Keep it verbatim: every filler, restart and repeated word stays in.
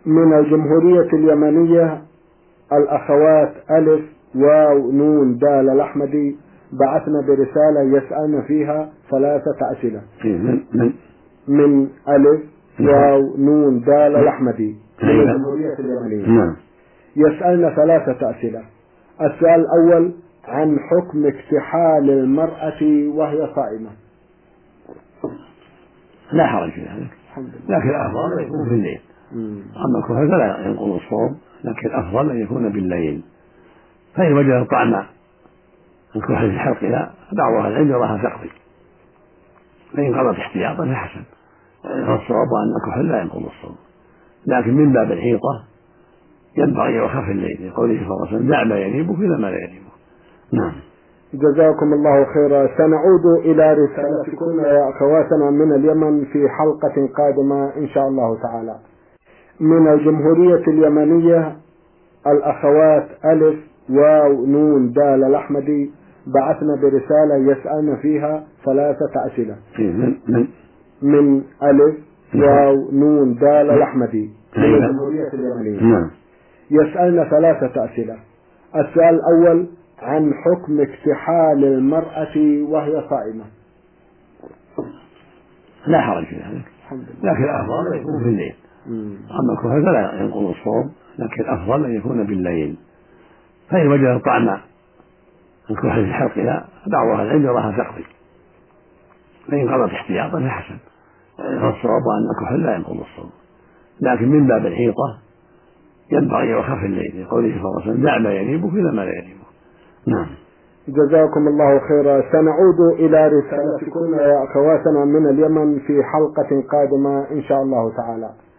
من الجمهورية اليمنية الأخوات ألف واو نون دال الأحمدي بعثنا برسالة يسألن فيها ثلاثة أسئلة. من من من ألف واو نون دال الأحمدي من الجمهورية اليمنية. نعم. يسألن ثلاثة أسئلة. السؤال الأول عن حكم اكتحال المرأة وهي صائمة. لا حرج في ذلك، لكن الأفضل أن يكون في الليل. أما الكحل فلا ينقض الصوم، لكن الأفضل أن يكون بالليل. فإن وجد طعم الكحل في حلقها فبعض أهل العلم يراها تقضي، فإن قضت احتياطا فحسن. فالصواب أن الكحل لا ينقض الصوم، لكن من باب الحيطة ينبغي يخف الليل، يقول صلى الله عليه وسلم: دع ما يريبك إلى ما لا يريبك. نعم. جزاكم الله خيرا. سنعود إلى رسالتكم يا أخواتنا من اليمن في حلقة قادمة إن شاء الله تعالى. من الجمهورية اليمنية الأخوات ألف واو نون دال الأحمدي بعثنا برسالة يسألن فيها ثلاثة أسئلة. من من من ألف واو نون دال الأحمدي من الجمهورية اليمنية. نعم. يسألن ثلاثة أسئلة. السؤال الأول عن حكم اكتحال المرأة وهي صائمة. لا حرج في ذلك، لكن الأفضل أن يكون في الليل. أما الكحل فلا ينقض الصوم، لكن الأفضل أن يكون بالليل. فإن وجد طعم الكحل في حلقها فبعض أهل العلم يراها تقضي، فإن قضت احتياطا فحسن. فالصواب أن الكحل لا ينقض الصوم، لكن من باب الحيطة ينبغي يخف الليل، يقول صلى الله عليه وسلم: دع ما يريبك إلى ما لا يريبك. نعم. جزاكم الله خيرا. سنعود إلى رسالتكم يا أخواتنا من اليمن في حلقة قادمة إن شاء الله تعالى.